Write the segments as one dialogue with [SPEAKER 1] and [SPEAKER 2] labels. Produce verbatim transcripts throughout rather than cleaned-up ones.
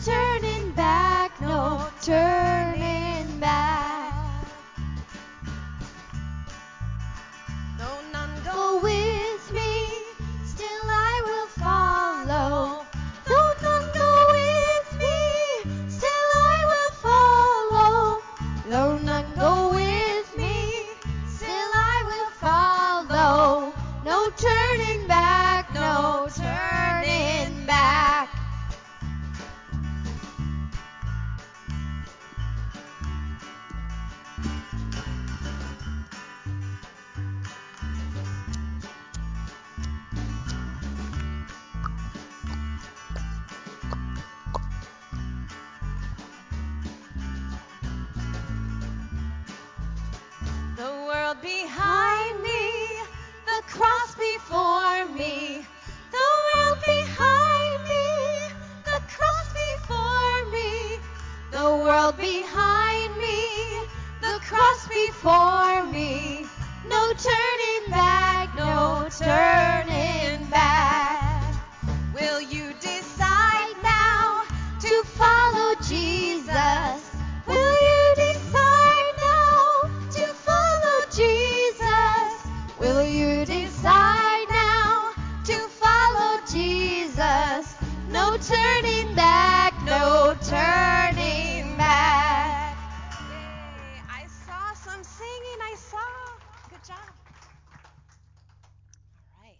[SPEAKER 1] turning back, no turning back. Though none go with me, still I will follow. Though none go with me, still I will follow. Though none go with me, still I will follow. No turning back, no turning back. The world behind me, the cross before me. The world behind me, the cross before me. The world behind me, the cross before me. No turning back, no turning back. Will you decide now to follow Jesus? Will you decide now to follow Jesus? Will you decide now to follow Jesus? No turning back, no turning back. Yay. I saw some singing, I saw. Good job. All right.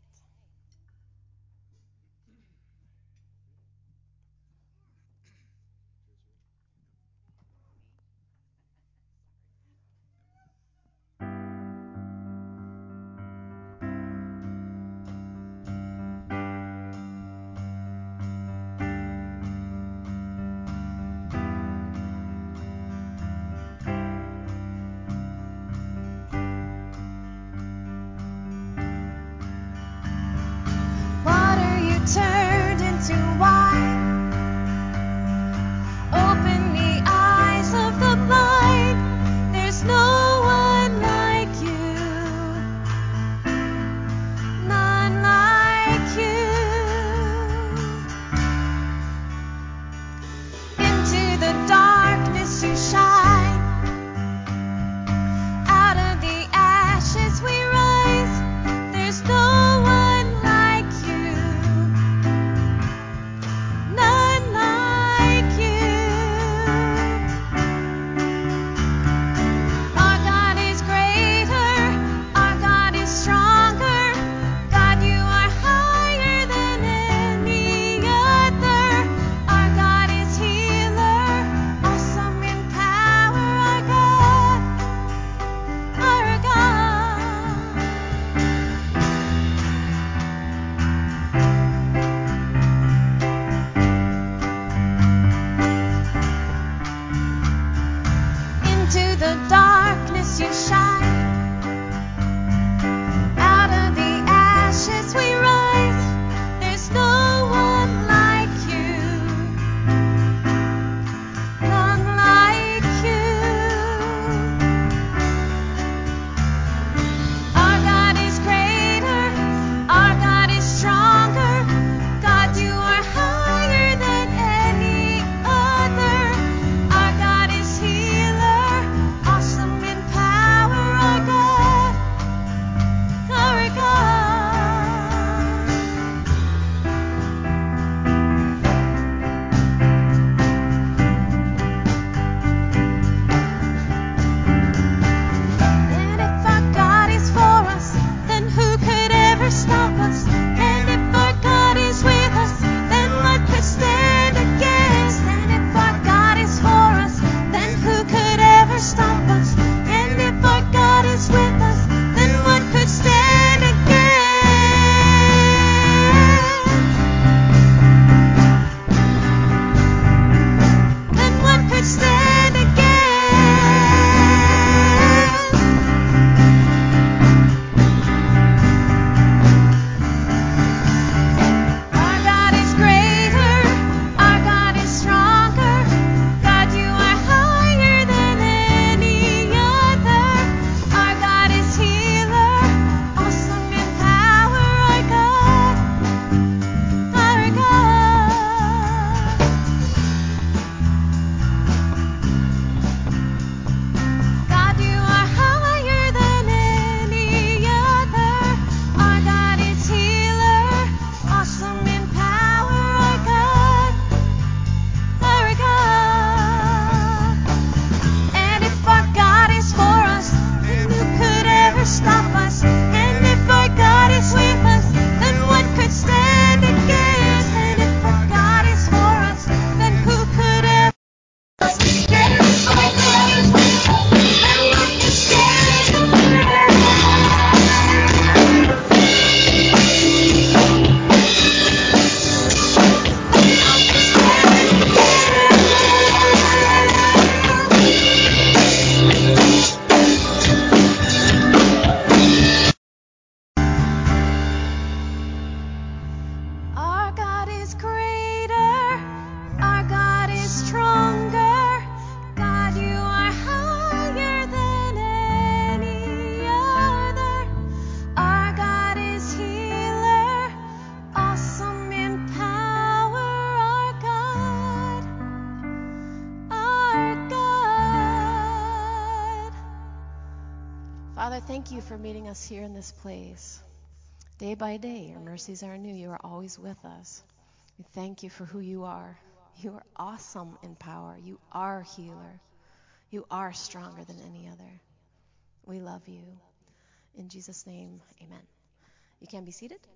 [SPEAKER 1] thank you for meeting us here in this place. Day by day, your mercies are new. You are always with us. We thank you for who you are. You are awesome in power. You are healer. You are stronger than any other. We love you. In Jesus' name, amen. You can be seated.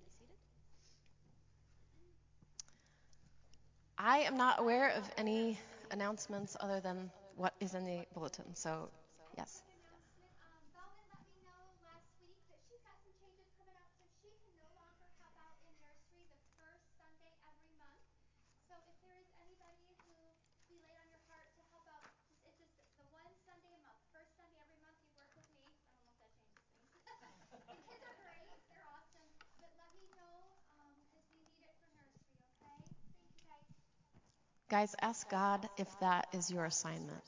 [SPEAKER 1] I am not aware of any announcements other than what is in the bulletin. So, yes.
[SPEAKER 2] Quick announcement. Um, Baldwin let me know last week that she's got some changes coming up, so she can no longer help out in nursery the first Sunday every month. So if there is anybody who we laid on your heart to help out, just it's just the one Sunday a month. First Sunday every month you work with me. I don't know if that changes things. The kids are great. They're awesome. But let me know because um, we need it for nursery, okay? Thank you, guys.
[SPEAKER 1] Guys, ask God if that is your assignment.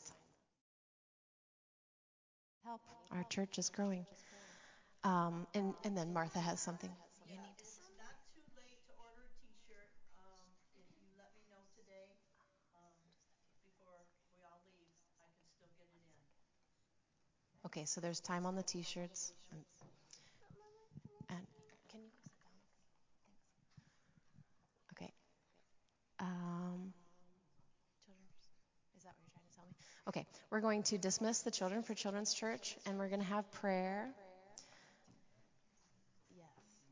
[SPEAKER 1] Help. Our church is growing. Um, and, and then Martha has something.
[SPEAKER 3] Yeah, it's not too late to order a t-shirt. Um, if you let me know today, um, before we all leave, I can still get it in.
[SPEAKER 1] Okay, so there's time on the t-shirts. And, and can you sit down? Thanks. Okay. Um, children, is that what you're trying to tell me? Okay, we're going to dismiss the children for Children's Church, and we're going to have prayer. Yes.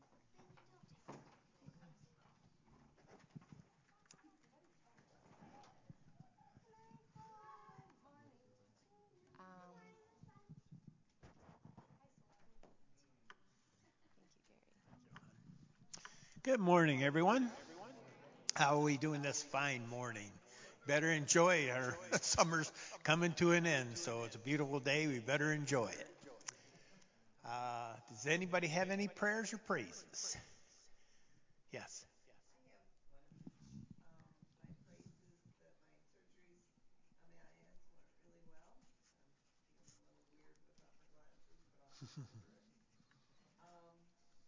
[SPEAKER 1] Um, thank you, Gary.
[SPEAKER 4] Good morning, everyone. How are we doing this fine morning? Better enjoy our summer's coming to an end, so it's a beautiful day. We better enjoy it. Uh, does anybody have any prayers or praises? Yes.
[SPEAKER 5] I have one. Um, my praise is that my surgeries on the eyes went really well. I'm feeling a little weird without my glasses, but I'll get over it. Um,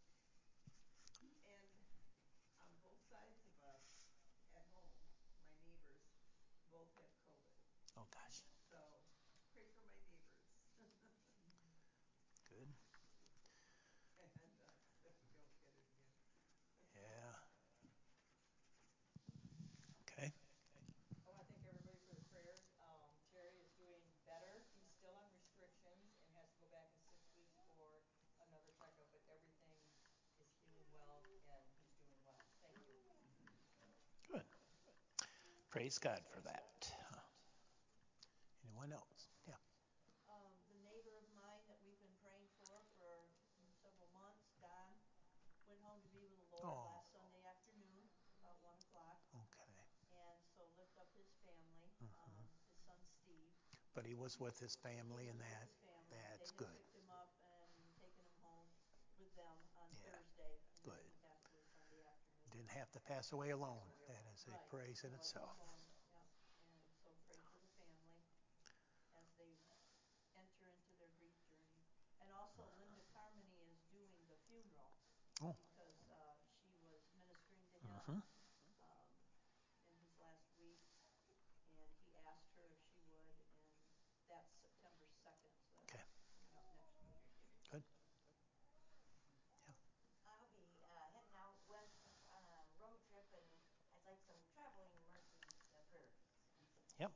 [SPEAKER 5] and on both sides of us at home, my neighbors both have COVID.
[SPEAKER 4] Oh gosh.
[SPEAKER 5] So pray for my neighbors.
[SPEAKER 4] Good.
[SPEAKER 5] and uh, that we don't get it again.
[SPEAKER 4] Yeah. Okay.
[SPEAKER 6] I want to thank everybody for the prayers. Um, Terry is doing better. He's still on restrictions and has to go back in six weeks for another checkup, but everything is healing well and he's doing well. Thank you.
[SPEAKER 4] Good. Praise God for that. Uh, anyone else? Yeah.
[SPEAKER 3] Um, the neighbor of mine that we've been praying for for several months, Don, went home to be with the Lord
[SPEAKER 4] Oh.
[SPEAKER 3] last Sunday afternoon, about one o'clock.
[SPEAKER 4] Okay.
[SPEAKER 3] And so lift up his family,
[SPEAKER 4] Mm-hmm.
[SPEAKER 3] um, his son Steve.
[SPEAKER 4] But he was with his family
[SPEAKER 3] He was
[SPEAKER 4] and
[SPEAKER 3] with
[SPEAKER 4] that.
[SPEAKER 3] his family.
[SPEAKER 4] That's
[SPEAKER 3] They had
[SPEAKER 4] good.
[SPEAKER 3] picked him up and taken him home with them on
[SPEAKER 4] Yeah.
[SPEAKER 3] Thursday, and then
[SPEAKER 4] Good.
[SPEAKER 3] he passed away Sunday afternoon.
[SPEAKER 4] Didn't have to pass away alone. That is a
[SPEAKER 3] Right.
[SPEAKER 4] praise
[SPEAKER 3] He
[SPEAKER 4] in
[SPEAKER 3] wasn't
[SPEAKER 4] itself.
[SPEAKER 3] alone. Yep. And so pray for the family as they enter into their grief journey. And also, Linda Carmody is doing the funeral
[SPEAKER 4] Oh.
[SPEAKER 3] because uh, she was ministering to him
[SPEAKER 4] Mm-hmm.
[SPEAKER 3] um, in his last weeks, and he asked her if she would, and that's September second, so that's
[SPEAKER 4] Okay.
[SPEAKER 3] coming up next week.
[SPEAKER 4] Good. Yeah.
[SPEAKER 7] I'll be uh, heading out west on a road trip, and I'd like some traveling mercies uh, prayers.
[SPEAKER 4] Yep.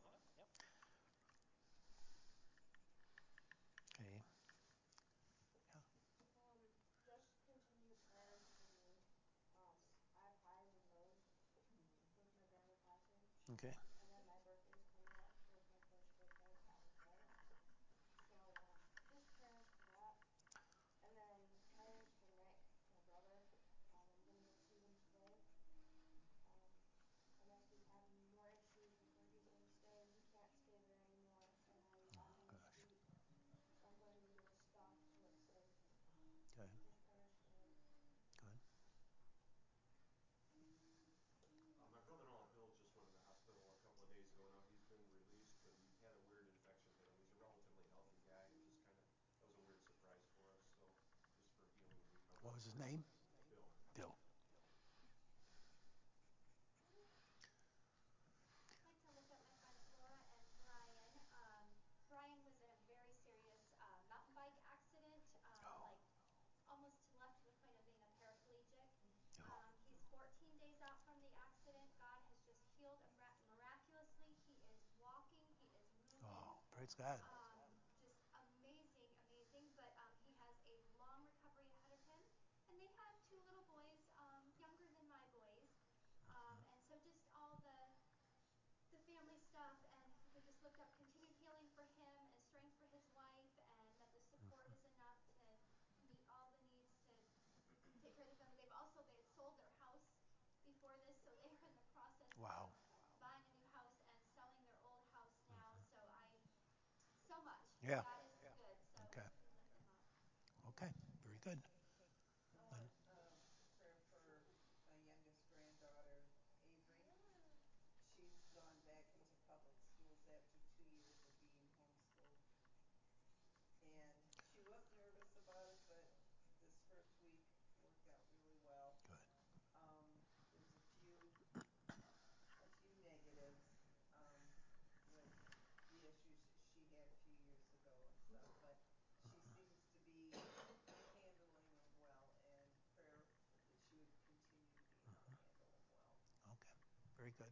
[SPEAKER 4] Okay. Yeah.
[SPEAKER 8] Um, just continue prayers for me. Um, I have highs and lows
[SPEAKER 3] Mm-hmm.
[SPEAKER 8] with my grandma passing,
[SPEAKER 4] Okay.
[SPEAKER 8] and then my birthday is coming up, so it's my first birthday without my parents. So, um, just prayers for that, and then prayers for Nick, my brother. Um, I'm gonna go see him today. Um, I guess he's having more issues with where he's gonna stay, and he can't stay there anymore, so now he's
[SPEAKER 4] Oh
[SPEAKER 8] out on the
[SPEAKER 4] gosh.
[SPEAKER 8] street. So I'm going to get a stop so it's safe.
[SPEAKER 4] Good.
[SPEAKER 8] Just prayers for him.
[SPEAKER 4] Good.
[SPEAKER 9] Uh, my brother-in-law Bill just went in the hospital a couple of days ago. Now he's been released, but he had a weird infection hit him. He's a relatively healthy guy. It just kind of that was a weird surprise for us. So just for healing and recovery.
[SPEAKER 4] What was his
[SPEAKER 9] for him.
[SPEAKER 4] name?
[SPEAKER 9] Bill.
[SPEAKER 4] Bill.
[SPEAKER 2] I'd like to lift up my friends Laura and Brian. Um, Brian was in a very serious uh, mountain bike accident um,
[SPEAKER 4] Praise God.
[SPEAKER 2] Um, just amazing, amazing. But um, he has a long recovery ahead of him. And they have two little boys, um, younger than my boys. Um, and so just all the the family stuff, and we just lift up continued healing for him and strength for his wife, and that the support is enough to meet all the needs to take care of the family. They've also they had sold their house before this, so they are in the process
[SPEAKER 4] Wow.
[SPEAKER 2] of buying a new house and selling their old house now. So I so much.
[SPEAKER 4] Yeah.
[SPEAKER 2] God is good. So
[SPEAKER 4] Okay.
[SPEAKER 2] we lift them up.
[SPEAKER 4] Okay. Very good.
[SPEAKER 5] I want um, prayer for my youngest granddaughter, Avery. She's gone back into public schools after two years of being homeschooled. And she was nervous about it, but this first week worked out really well.
[SPEAKER 4] Good.
[SPEAKER 5] Um, there's a few a few negatives um, with the issues she had a few years ago and stuff, but she seems to be handling them well, and prayer that she would continue to be able to handle them well.
[SPEAKER 4] Okay. Very good.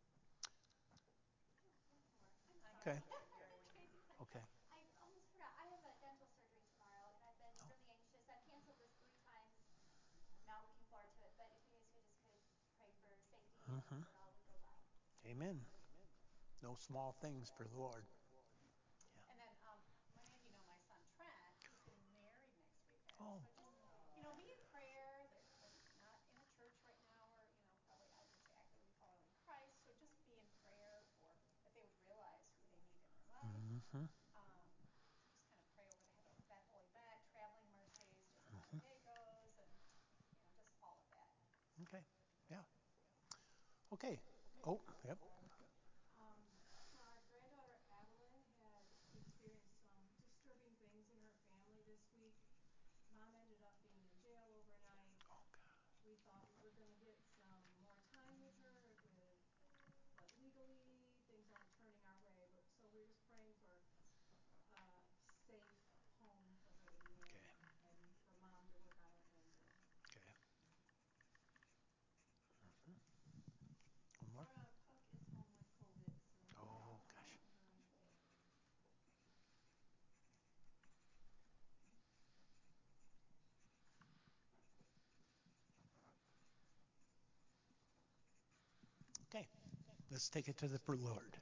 [SPEAKER 2] Oh, one more. I'm
[SPEAKER 6] I'm
[SPEAKER 4] Okay.
[SPEAKER 2] sorry.
[SPEAKER 6] sorry, Jerry. We
[SPEAKER 2] Crazy time.
[SPEAKER 4] Okay.
[SPEAKER 2] I almost forgot. I have a dental surgery tomorrow, and I've been really anxious. I've canceled this three times. Not looking forward to it. But if you guys could just could pray for safety and
[SPEAKER 4] Mm-hmm.
[SPEAKER 2] that all would go well.
[SPEAKER 4] Amen. No small things for the Lord.
[SPEAKER 6] And then um, many of you know my son Trent. He's getting married next weekend.
[SPEAKER 4] Oh.
[SPEAKER 6] So just you know, be in prayer. They're they're not in a church right now, or you know, probably I wouldn't say actively following Christ. So just be in prayer for that they would realize who they need in their life.
[SPEAKER 4] Mm-hmm.
[SPEAKER 6] Um, just kind of pray over the, that whole event, traveling mercies, just how the day goes, and you know, just all of that.
[SPEAKER 4] Okay. Yeah. Okay. Oh, yep.
[SPEAKER 10] Um, so our granddaughter Adeline had experienced some disturbing things in her family this week. Mom ended up being in jail overnight.
[SPEAKER 4] Oh, God.
[SPEAKER 10] We thought we were going to get some more time with her, with, but legally things aren't turning our way. But so we're just praying for a safe home for her to be in,
[SPEAKER 4] Okay.
[SPEAKER 10] and for Mom to work on her anger.
[SPEAKER 4] Okay. Mm-hmm. One more.
[SPEAKER 10] Our uh, Puck is home with COVID, so
[SPEAKER 4] Oh,
[SPEAKER 10] praying
[SPEAKER 4] gosh.
[SPEAKER 10] for her and her family.
[SPEAKER 4] Okay. Let's take it to the Lord.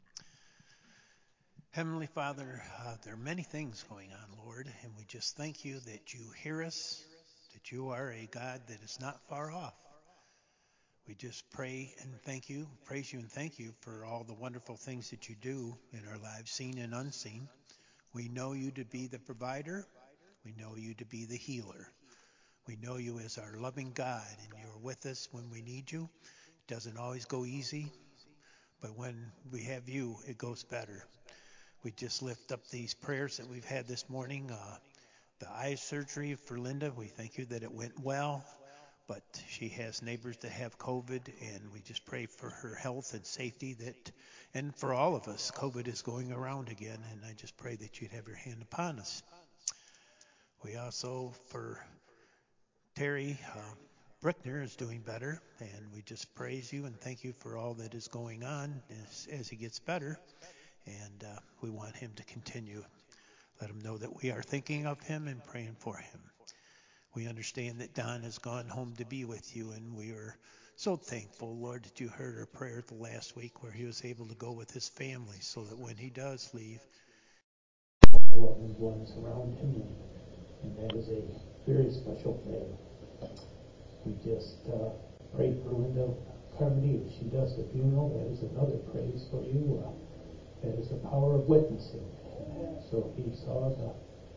[SPEAKER 4] Heavenly Father, uh, there are many things going on, Lord, and we just thank you that you hear us, that you are a God that is not far off. We just pray and thank you, praise you and thank you for all the wonderful things that you do in our lives, seen and unseen. We know you to be the provider. We know you to be the healer. We know you as our loving God, and you're with us when we need you. It doesn't always go easy, but when we have you, it goes better. We just lift up these prayers that we've had this morning. Uh, the eye surgery for Linda, we thank you that it went well, but she has neighbors that have COVID, and we just pray for her health and safety. That, and for all of us, COVID is going around again, and I just pray that you'd have your hand upon us. We also, for Terry uh, Brickner is doing better, and we just praise you and thank you for all that is going on as, as he gets better. And uh, we want him to continue. Let him know that we are thinking of him and praying for him. We understand that Don has gone home to be with you, and we are so thankful, Lord, that you heard our prayer the last week where he was able to go with his family so that when he does leave, loved ones around him, and, and that is a very special thing. We just uh, pray for Linda Carmody if she does the funeral. That is another praise for you. Uh, that is the power of witnessing. So he saw the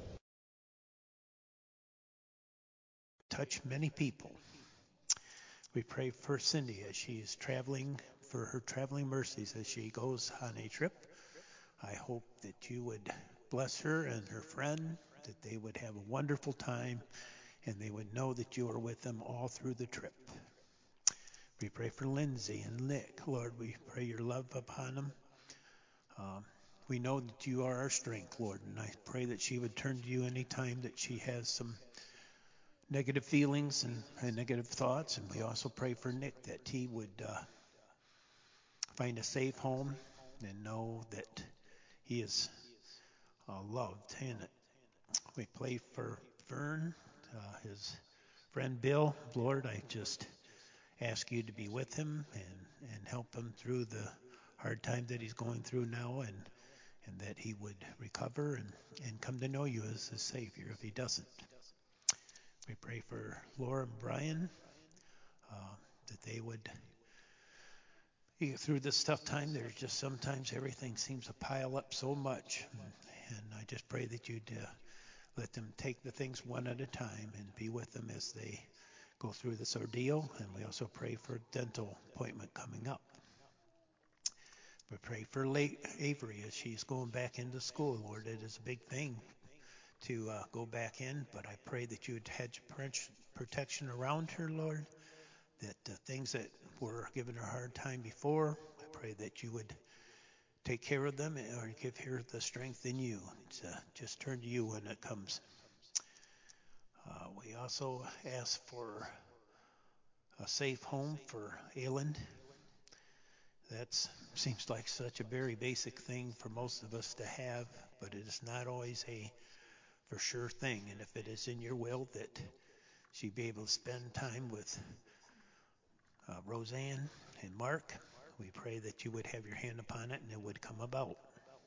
[SPEAKER 4] touch many people. We pray for Cindy as she is traveling, for her traveling mercies as she goes on a trip. I hope that you would bless her and her friend, that they would have a wonderful time, and they would know that you are with them all through the trip. We pray for Lindsay and Nick. Lord, we pray your love upon them. Um, we know that you are our strength, Lord, and I pray that she would turn to you any time that she has some negative feelings and, and negative thoughts. And we also pray for Nick that he would uh, find a safe home and know that he is uh, loved in it. We pray for Vern, uh, his friend Bill. Lord, I just ask you to be with him and, and help him through the hard time that he's going through now, and, and that he would recover and, and come to know you as his Savior if he doesn't. We pray for Laura and Brian, uh, that they would get through this tough time. There's just sometimes everything seems to pile up so much, and, and I just pray that you'd uh, let them take the things one at a time and be with them as they go through this ordeal. And we also pray for a dental appointment coming up. We pray for late Avery as she's going back into school. Lord, it is a big thing to uh, go back in, but I pray that you would hedge protection around her, Lord, that the uh, things that were giving her a hard time before, I pray that you would take care of them or give her the strength in you. To just turn to you when it comes. Uh, we also ask for a safe home for Ayland. That seems like such a very basic thing for most of us to have, but it is not always a for sure thing. And if it is in your will that she be able to spend time with uh, Roseanne and Mark, we pray that you would have your hand upon it and it would come about.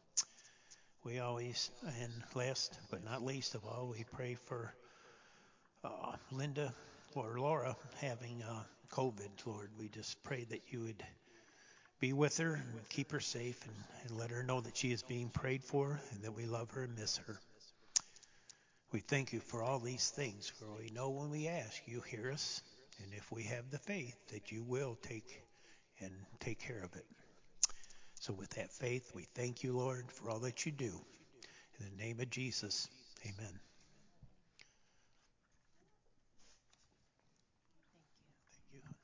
[SPEAKER 4] We always, and last but not least of all, we pray for uh, Linda or Laura having uh, COVID. Lord, we just pray that you would be with her and keep her safe, and, and let her know that she is being prayed for and that we love her and miss her. We thank you for all these things, for we know when we ask, you hear us, and if we have the faith, that you will take and take care of it. So with that faith, we thank you, Lord, for all that you do. In the name of Jesus, amen. Thank you.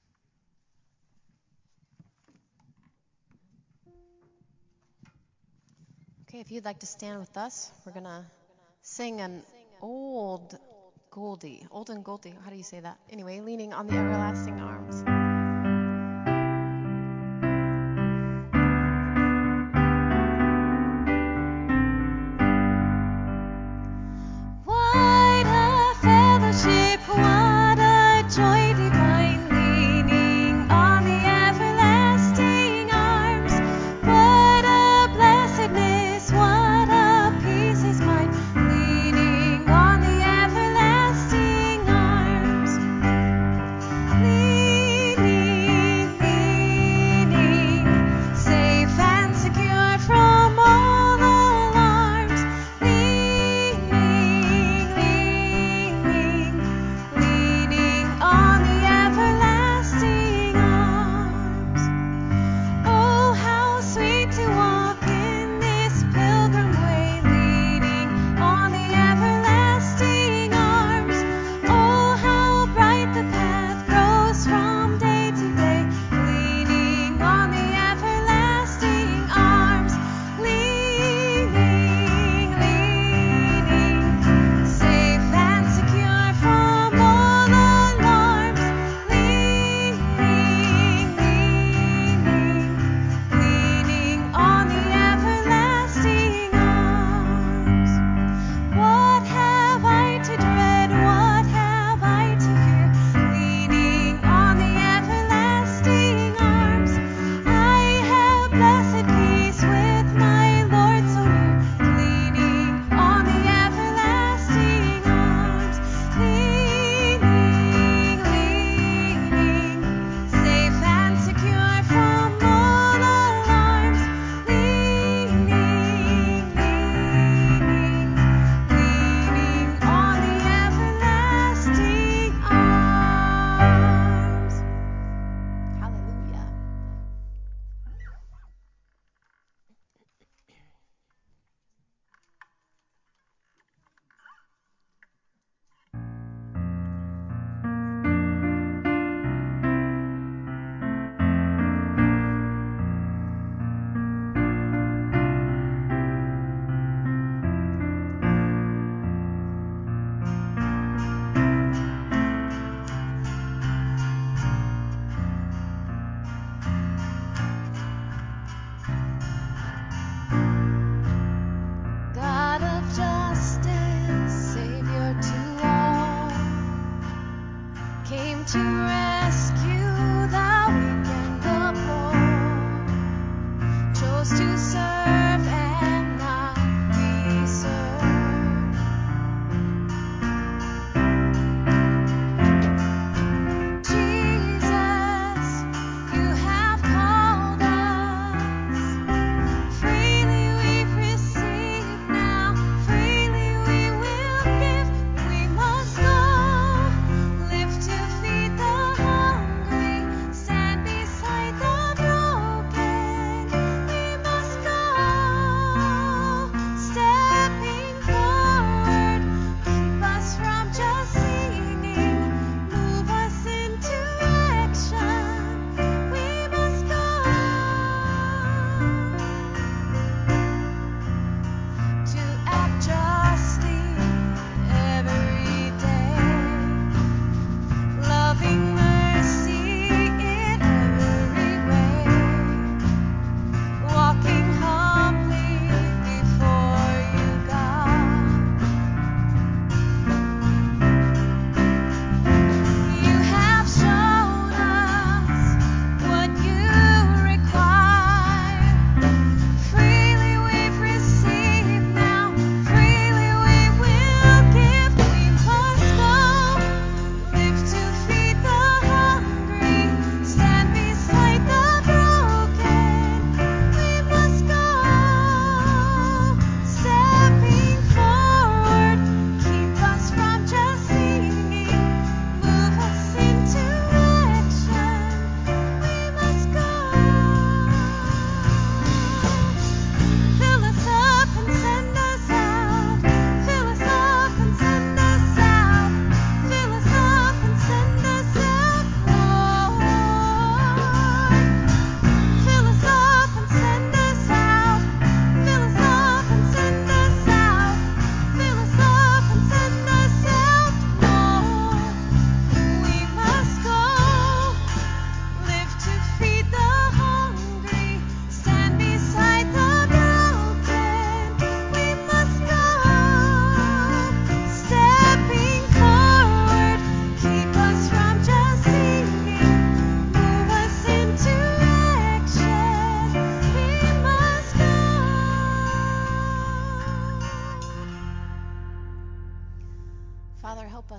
[SPEAKER 1] Okay, if you'd like to stand with us, we're going to sing an old Goldie, old and Goldie, how do you say that? Anyway, Leaning on the Everlasting Arms. What a fellowship, what a joy divine, leaning on the everlasting arms. What a blessedness, what a peace is mine, leaning on the everlasting arms. Leaning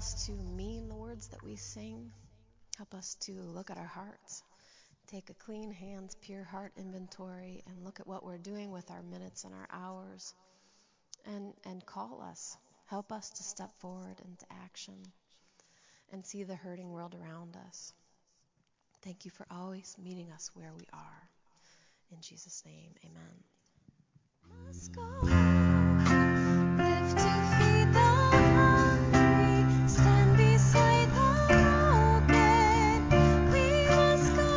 [SPEAKER 1] us to mean the words that we sing. Help us to look at our hearts, take a clean hands, pure heart inventory, and look at what we're doing with our minutes and our hours, and, and call us. Help us to step forward into action and see the hurting world around us. Thank you for always meeting us where we are. In Jesus' name, amen. Must go, live to feed the hungry, stand beside the broken. We must go,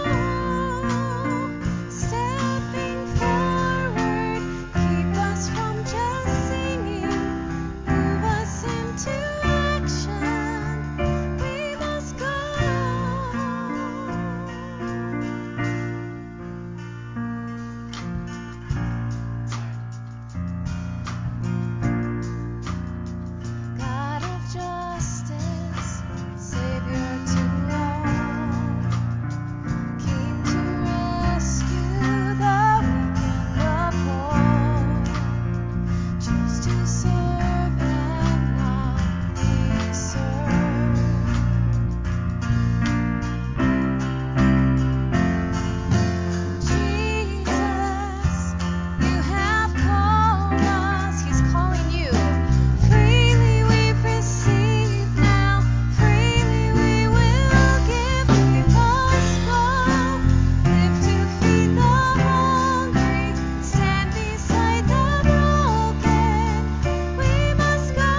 [SPEAKER 1] stepping forward, keep us from just singing, move us into action. We must go. God of justice, Savior to all, came to rescue the weak and the poor. Choose to serve and not be served. Jesus, you have called us. He's calling you. Freely we've received, now freely we will give. We must go, live to feed the hungry, stand beside the broken. We must go,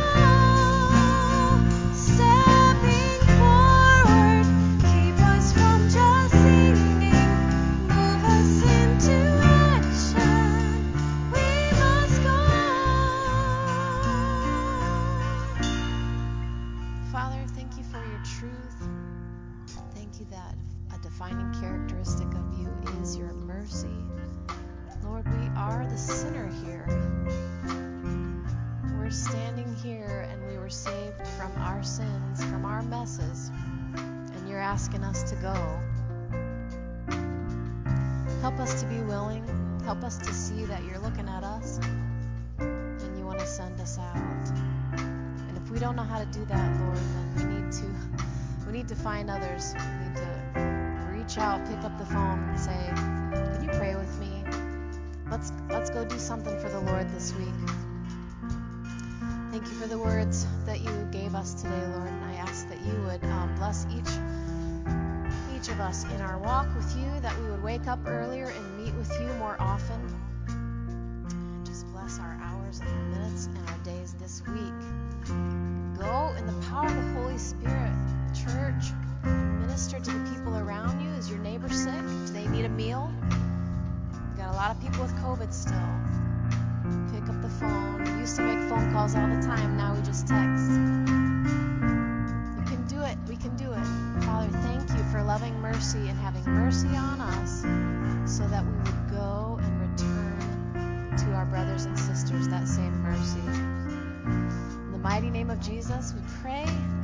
[SPEAKER 1] stepping forward, keep us from just singing, move us into action. We must go. Father, thank you for your truth. Thank you that a defining characteristic of you is your mercy. Lord, we are the sinner here. We're standing here and we were saved from our sins, from our messes, and you're asking us to go. Help us to be willing. Help us to see that you're looking at us and you want to send us out. And if we don't know how to do that, Lord, then we need to we need to find others. We need to reach out, pick up the phone and say, "Can you pray with me? Let's let's go do something for the Lord this week." Thank you for the words that you gave us today, Lord, and I ask that you would um, bless each each of us in our walk with you, that we would wake up earlier and meet with you more often. Just bless our hours and our minutes and our days this week. Go in the power of the Holy Spirit. Church, minister to the people around you. Is your neighbor sick? Do they need a meal? We've got a lot of people with COVID still. Pick up the phone. We used to make phone calls all the time. Now we just text. You can do it. We can do it. Father, thank you for loving mercy and having mercy on us so that we would go and return to our brothers and sisters that same mercy. In the mighty name of Jesus, we pray.